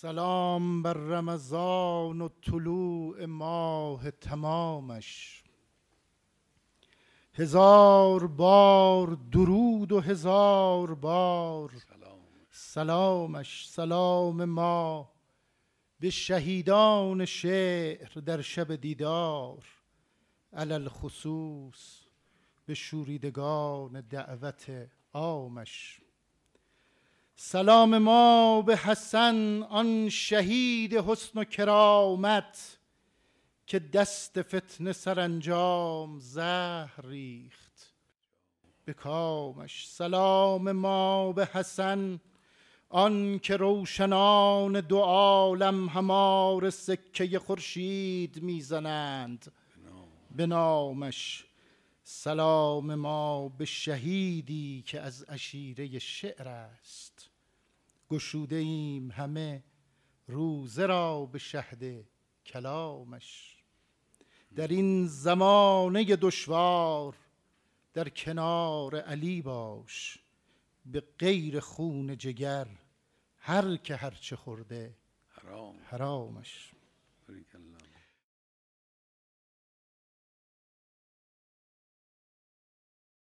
سلام بر رمضان و طلوع ماه تمامش. هزار بار درود و هزار بار سلامش. سلام ما به شهیدان شعر در شب دیدار، علل خصوص به شوریدگان دعوت عامش. سلام ما به حسن آن شهید حسن و کرامت که دست فتنه سرانجام زهر ریخت به کامش. سلام ما به حسن آن که روشنان دو عالم همار سکه خورشید میزنند به نامش. سلام ما به شهیدی که از عشیره شعر است، گشوده ایم همه روزه را به شهد کلامش. در این زمانه دشوار در کنار علی باش، به غیر خون جگر هر که هرچه خورده حرامش.